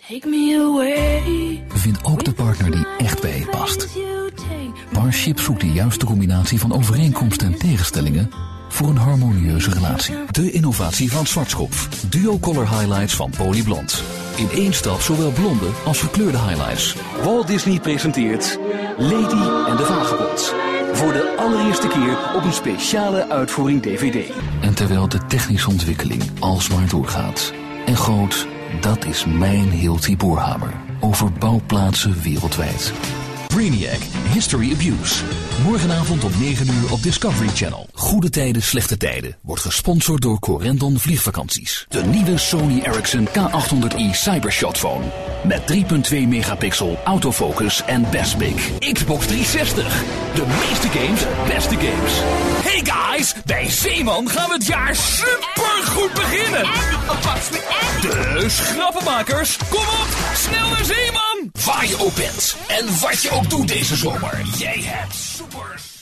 Take me away. Vind ook de partner die echt bij je past. Parship zoekt de juiste combinatie van overeenkomsten en tegenstellingen voor een harmonieuze relatie. De innovatie van Schwarzkopf. Duo Color Highlights van Polyblond. In één stap zowel blonde als gekleurde highlights. Walt Disney presenteert Lady en de Vagebond. Voor de allereerste keer op een speciale uitvoering DVD. En terwijl de technische ontwikkeling alsmaar doorgaat. En groot, dat is mijn Hilti Boorhamer. Over bouwplaatsen wereldwijd. Brainiac, History Abuse. Morgenavond om 9 uur op Discovery Channel. Goede tijden, slechte tijden. Wordt gesponsord door Corendon Vliegvakanties. De nieuwe Sony Ericsson K800i Cybershot Phone. Met 3.2 megapixel autofocus en best pic. Xbox 360. De meeste games, beste games. Hey guys, bij Zeeman gaan we het jaar supergoed beginnen. Dus grappenmakers, kom op, snel naar Zeeman. Waar je ook bent en wat je ook doet deze zomer. Jij hebt super